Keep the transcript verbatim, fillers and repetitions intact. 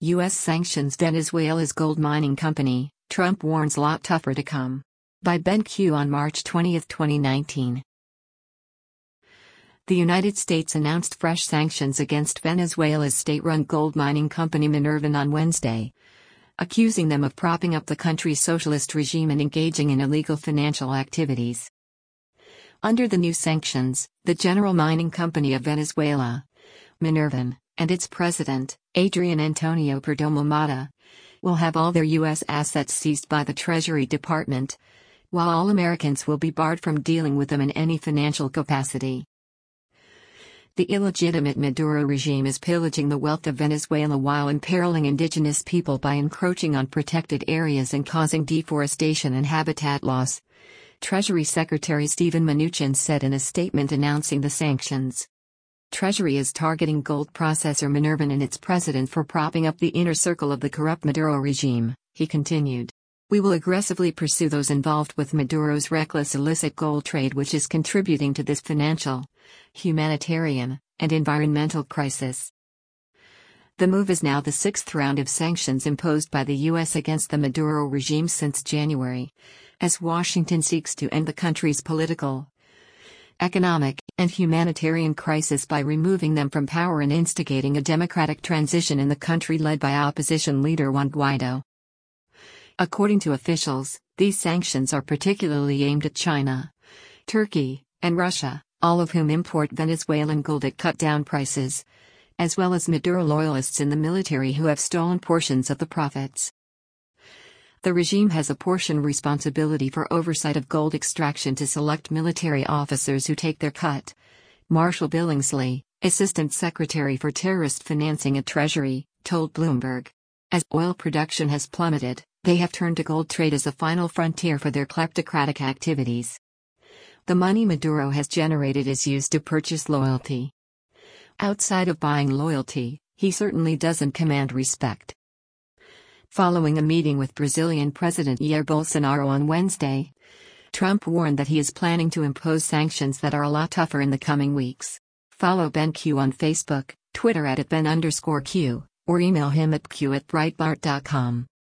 U S sanctions Venezuela's gold mining company, Trump warns lot tougher to come. By Ben Q on March twentieth, twenty nineteen. The United States announced fresh sanctions against Venezuela's state-run gold mining company Minervan on Wednesday, accusing them of propping up the country's socialist regime and engaging in illegal financial activities. Under the new sanctions, the General Mining Company of Venezuela, Minervan, and its president, Adrian Antonio Perdomo Mata, will have all their U S assets seized by the Treasury Department, while all Americans will be barred from dealing with them in any financial capacity. The illegitimate Maduro regime is pillaging the wealth of Venezuela while imperiling indigenous people by encroaching on protected areas and causing deforestation and habitat loss, Treasury Secretary Steven Mnuchin said in a statement announcing the sanctions. Treasury is targeting gold processor Minervan and its president for propping up the inner circle of the corrupt Maduro regime, he continued. We will aggressively pursue those involved with Maduro's reckless illicit gold trade, which is contributing to this financial, humanitarian, and environmental crisis. The move is now the sixth round of sanctions imposed by the U S against the Maduro regime since January, as Washington seeks to end the country's political, economic, and humanitarian crisis by removing them from power and instigating a democratic transition in the country led by opposition leader Juan Guaido. According to officials, these sanctions are particularly aimed at China, Turkey, and Russia, all of whom import Venezuelan gold at cut-down prices, as well as Maduro loyalists in the military who have stolen portions of the profits. The regime has apportioned responsibility for oversight of gold extraction to select military officers who take their cut. Marshall Billingsley, Assistant Secretary for Terrorist Financing at Treasury, told Bloomberg. As oil production has plummeted, they have turned to gold trade as a final frontier for their kleptocratic activities. The money Maduro has generated is used to purchase loyalty. Outside of buying loyalty, he certainly doesn't command respect. Following a meeting with Brazilian President Jair Bolsonaro on Wednesday, Trump warned that he is planning to impose sanctions that are a lot tougher in the coming weeks. Follow Ben Q on Facebook, Twitter at, at Ben underscore Q, or email him at q at breitbart dot com.